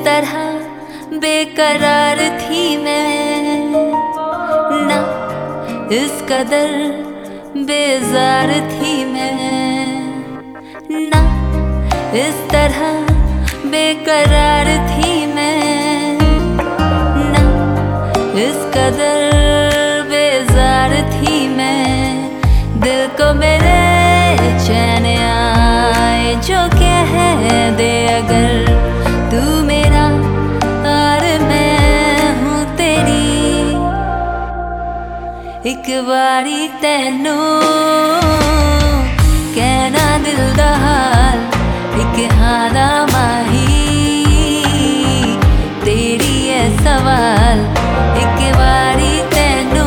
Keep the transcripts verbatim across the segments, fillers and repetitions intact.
तरह बेकरार थी मैं ना, इस कदर बेजार थी मैं ना, इस तरह बेकरार थी मैं ना, इस कदर बेजार थी मैं। दिल को मेरे चैन आए जो कह दे अगर तू मेरा और मैं हूँ तेरी। एक बारी तैनू कहना दिल दा हाल, एक हाँ दा माही तेरी है सवाल। एक बारी तैनू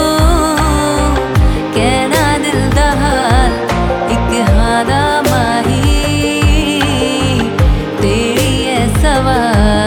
कहना दिल दा हाल, एक हाँ दा माही तेरी है सवाल।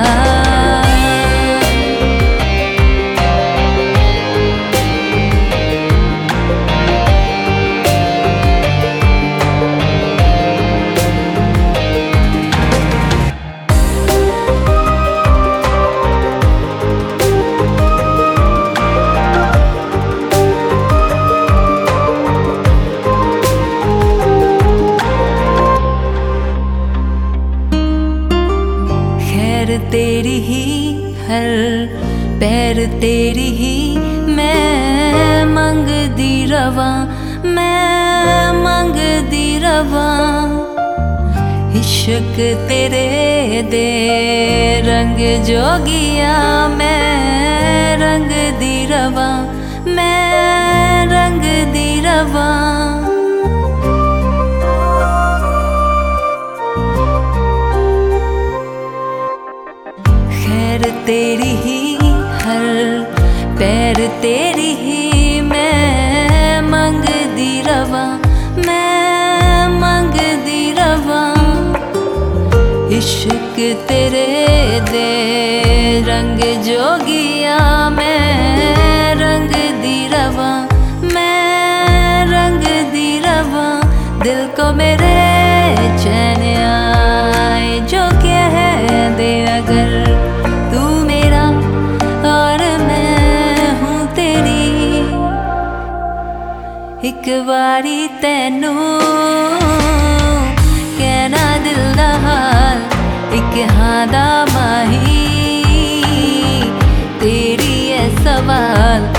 तेरी ही हर पैर तेरी ही मैं मंगदी रवां, मैं मंगदी रवां। इश्क तेरे दे रंग जोगिया मैं रंग दी रवां, मैं रंग दी रवां। तेरी ही हर पैर तेरी ही मैं मंगदी रवां, मैं मंगदी रवां। इश्क तेरे दे रंग जोगिया मैं रंग दी रवां, मैं रंग दी रवां। दिल को मेरे चैन आए जो कह दे अगर तू मेरा और मैं हूँ तेरी। एक बारी तैनू कहना दिल दा हाल, एक हाँ दा माही तेरी है सवाल।